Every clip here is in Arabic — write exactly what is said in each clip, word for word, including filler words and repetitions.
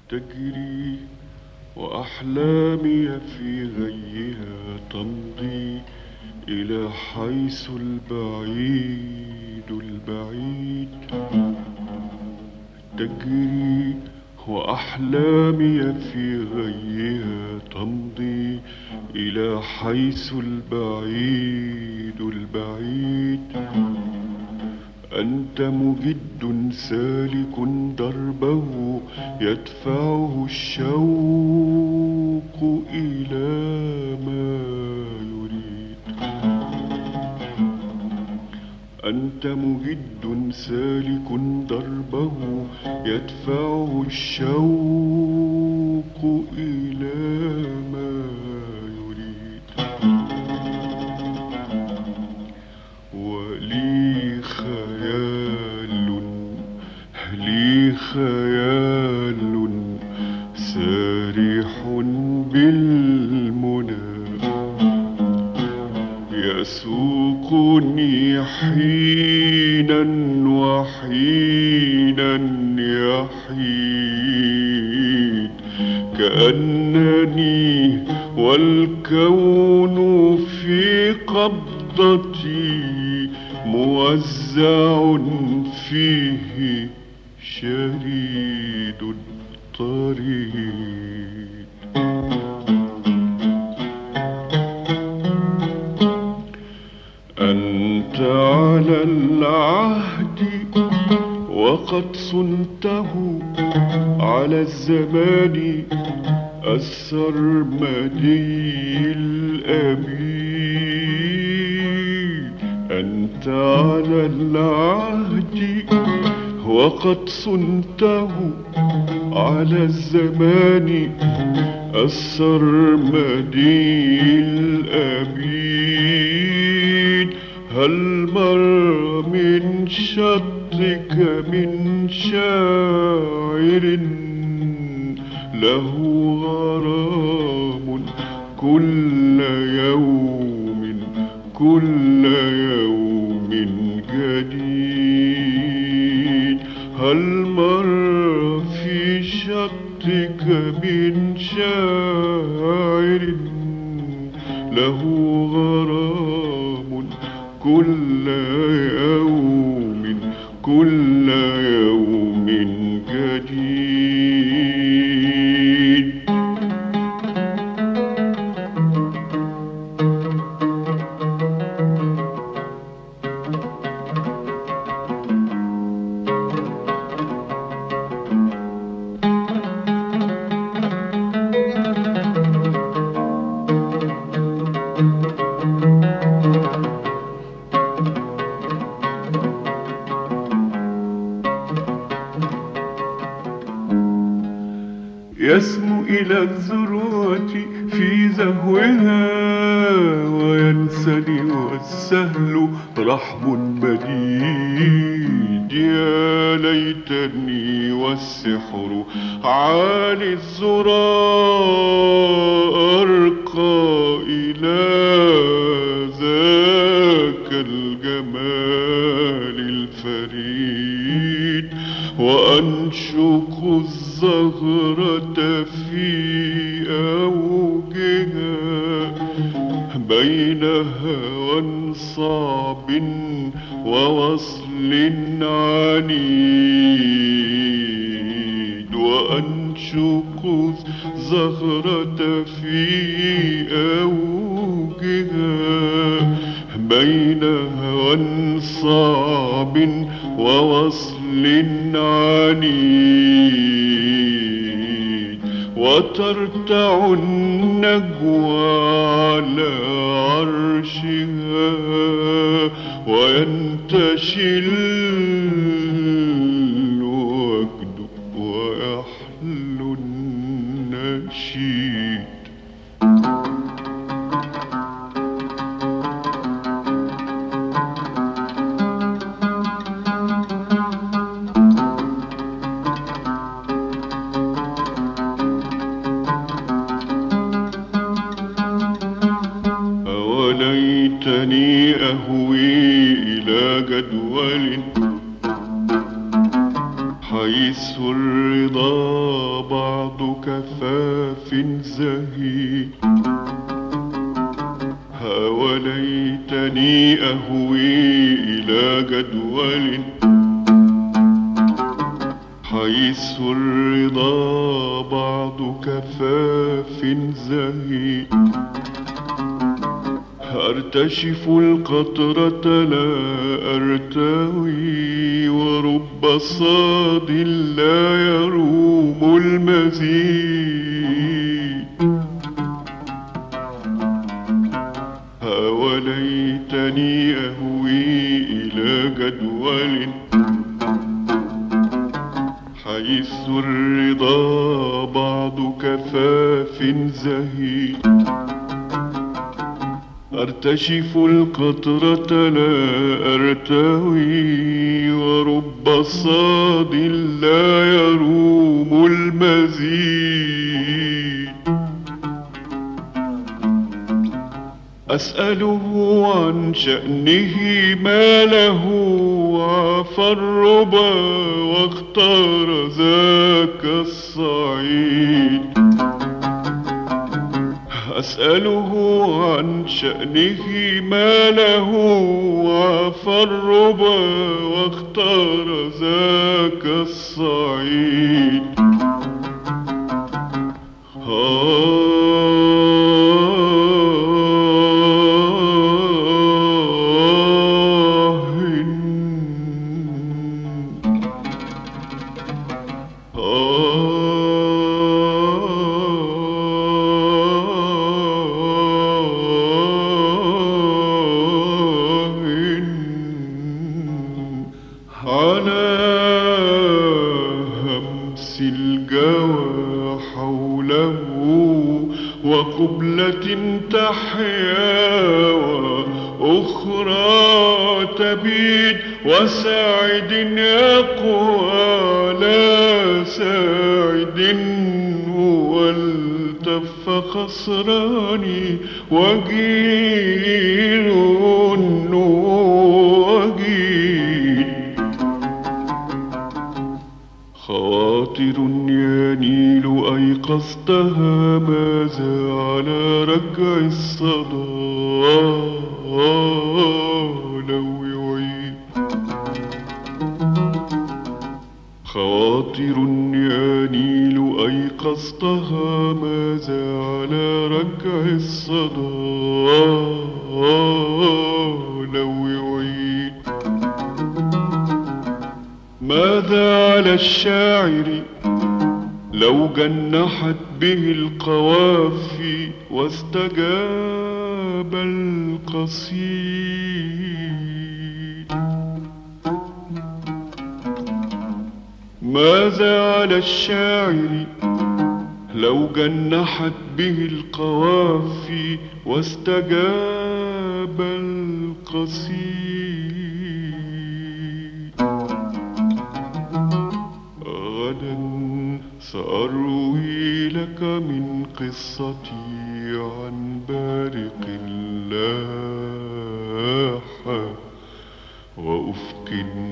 تجري وأحلامي في غيها تمضي إلى حيث البعيد البعيد. تجري وأحلامي في غيها تمضي إلى حيث البعيد البعيد. أنت مجد سالك دربه يدفعه الشوق إلى ما يريد. أنت مجد سالك دربه يدفعه الشوق إلى ما يريد. ولي خيال لي خيال سارح بالمنى يسوقني حينا وحينا يحيد. كأنني والكون في قبضتي موزع فيه شريد الطريق. أنت على العهد وقد صنته على الزمان السرمدي الأبي. أنت على العهد وقد صنته على الزمان السرمدي الأبيد. هل مر من شطك من شاعر له غرام كل يوم كل يوم جديد. هل مر في شطك من شاعر له غرام كل يوم كل يوم جديد. يسمو إلى الذروة في زهوها وينسني والسهل رحب مديد. يا ليتني والسحر عالي الذرى أرقى إلى ذاك الجمال الفريد وأنشق الزهرة في أوجها بين هوى صعب ووصل عنيد. وأنشق الزهرة في أوجها بين هوى صعب ووصل عنيد. وترتع النجوى على عرشها وينتشي الوجد ويحلو النشيد. أوليتني أهوي إلى جدول حيث الرضا بعد بعض كفاف زهيد ها وليتني أهوي إلى جدول حيث الرضا بعض كفاف زهيد أرتشف القطرة لا أرتوي ورب صاد لا يروم المزيد ها وليتني أهوي إلى جدول حيث الرضا بعض كفاف زهيد أرتشف القطرة لا أرتوي ورب صاد لا يروم المزيد أسأله عن شأنه ما له عفى الربا واختار ذاك الصعيد أسأله عن شأنه ما له عفى الربا واختار ذاك الصعيد على همس الجوى حوله وقبلة تحيا وأخرى تبيد وساعد يقوى لا ساعد هو التف خسراني وجيل وجيل خواطر ينيل أيقظتها ماذا على ركع الصدى لو يعيد خواطر ينيل أيقظتها ماذا على ركع الصدى لو يعيد ماذا على الشاعر لو جنحت به القوافي واستجاب القصيد ماذا على الشاعر لو جنحت به القوافي واستجاب القصيد غدا سأروي لك من قصتي عن بارق لاح وأفق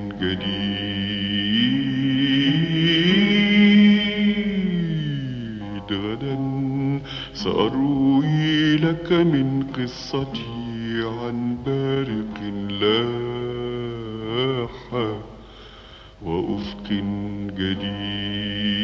جديد غدا سأروي لك من قصتي عن بارق لاح. وأفق جديد.